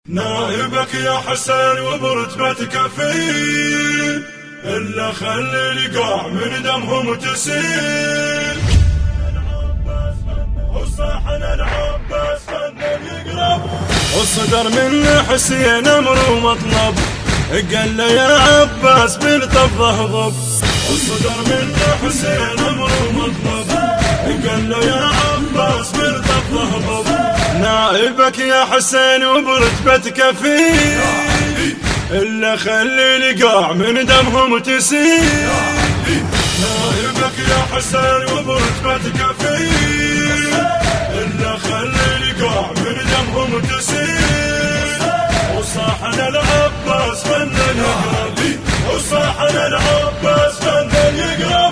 نائبك يا حسين وبرتبتك فيه إلا خلي القاع من دمهم تسيل. وصاحن العباس فن يقلب والصدر من حسين أمر ومطلب قال له يا عباس بالطفه ضب. والصدر من حسين أمر ومطلب قال له يا عباس بالطفه ضب. نائبك يا حسين وبرتبتك فيه إلا خلي القاع من دمهم تسيل. نائبك يا حسين وبرتبتك فيه إلا خلي القاع من دمهم تسيل. وصاحن العباس فن يقرب وصاحن العباس فن يقرب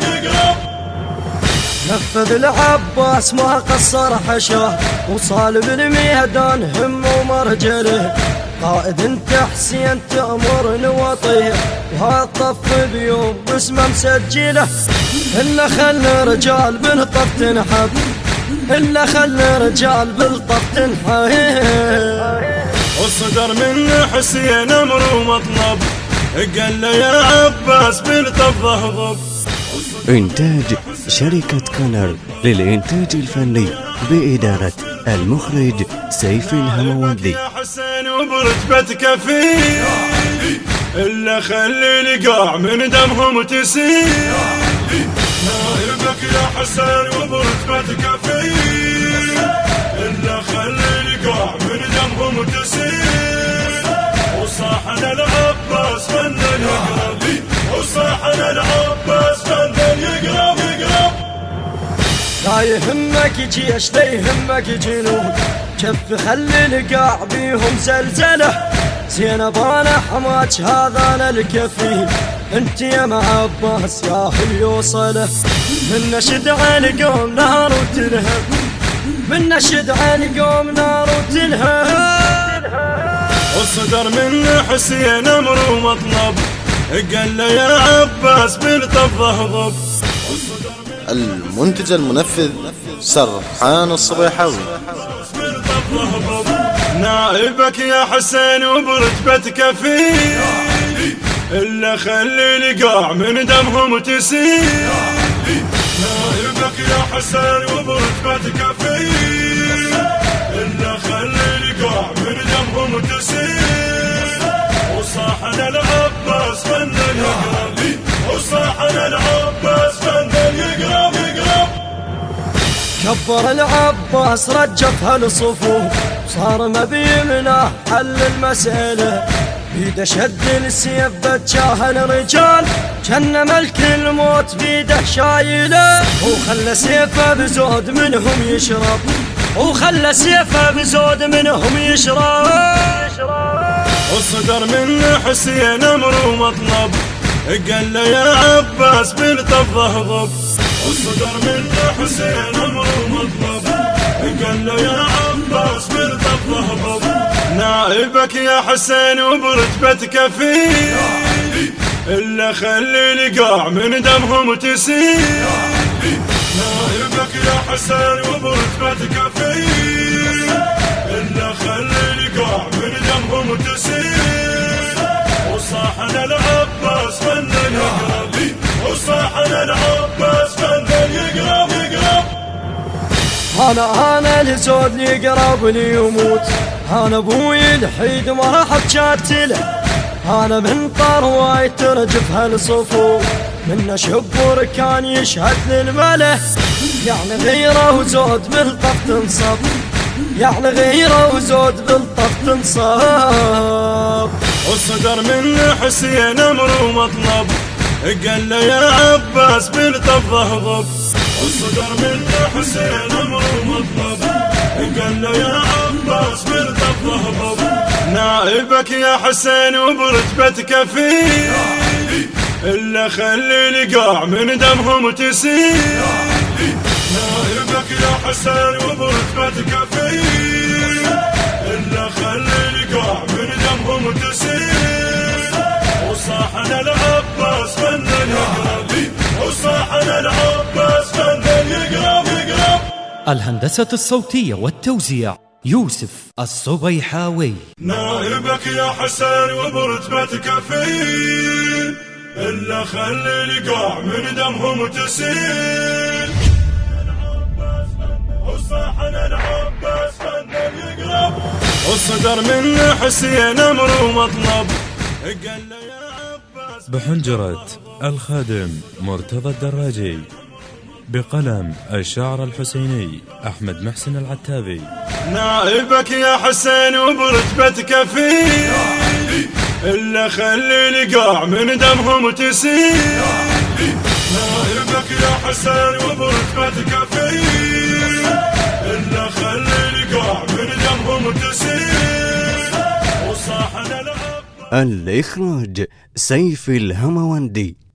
نفذ العباس ما قصر حشاه وصالب الميدان هم ومرجله. قائد انت حسين تأمر نوطيه وهالطف بيوم باسمه مسجله. إلا خلي رجال بالطف تنحب إلا خلي رجال بالطف تنحب. والصدر من حسين أمر ومطلب قال له يا عباس بالطفه ضب. إنتاج شركة كنر للإنتاج الفني بإدارة المخرج سيف الهموندي. يا حسين وبرتبتك فيه إلا خلي القاع من دمهم تسيل. نائبك يا حسين وبرتبتك فيه إلا خلي القاع من دمهم تسيل. وصاحن العباس فن يقرب وصاحن العباس فن يقرب. لا يهمك جيش لا يهمك جنود كف خلي القاع بيهم زلزله. زينب انا حماك هذا انا الكفيل انت يا عباس يا هل يوصله. من نشد عين قوم نار وتلهب من نشد عين قوم نار وتلهب. والصدر من حسين أمر ومطلب قال له يا عباس بالطفه ضب. المنتج المنفذ سرحان الصبيحاوي. نائبك يا حسين وبرتبتك فيه إلا خلي القاع من دمهم تسيل. نائبك يا حسين وبرتبتك فيه إلا خلي القاع من دمهم تسيل. وصاحن العباس فن يقرب وصاحن العباس فن يقرب. كبر العباس رجف هالصفوف صار ما بيمنع حل المسألة. بيده شد السيف بتشاه الرجال كان ملك الموت بيده شايله. وخلى سيفه بزود منهم يشرب وخلى سيفه بزود منهم يشرب. والصدر من حسين أمر ومطلب قال له يا عباس بالطفه ضب. والصدر من حسين أمر ومطلب قال له يا عباس بالطفه ضب. نائبك يا حسين وبرتبتك فيه إلا خلي القاع من دمهم تسيل. نائبك يا حسين وبرتبتك فيه إلا خلي القاع من دمهم تسيل. وصاحن العباس فن يقرب وصاحن العباس فن يقرب. انا لزود يقرب لي يموت انا ابوي الحيد ما راح بشاتله. انا من طروي ترجف هالصفوف من شبور كان يشهد للمله. يعني غيره وزود بالطف تنصب يعني غيره وزود بالطف تنصب. والصدر من حسين أمر ومطلب قال له يا عباس بالطفه ضب. والصدر من حسين أمر ومطلب قال له يا عباس بالطفه ضب. نائبك يا حسين وبرتبتك فيه إلا خلي القاع من دمهم تسيل. نائبك يا حسين وبرتبتك فيه إلا خلي القاع من دمهم تسيل. وصاحن العباس فن يقرب وصاحن العباس فن يقرب. الهندسة الصوتية والتوزيع يوسف الصبيحاوي. نائبك يا حسين وبرتبتك فين إلا خلي القاع من دمهم تسيل. وصاحنا العباس فن يقرب والصدر من حسين أمر ومطلب. قال له يا عباس بحنجرة الخادم مرتضى الدراجي، بقلم الشاعر الحسيني أحمد محسن العتابي. نائبك يا حسين وبرتبتك فيه إلا خلي القاع من دمهم تسيل. نائبك يا حسين وبرتبتك فيه إلا خلي القاع من دمهم تسيل. وصاحنا الإخراج سيف الهموندي.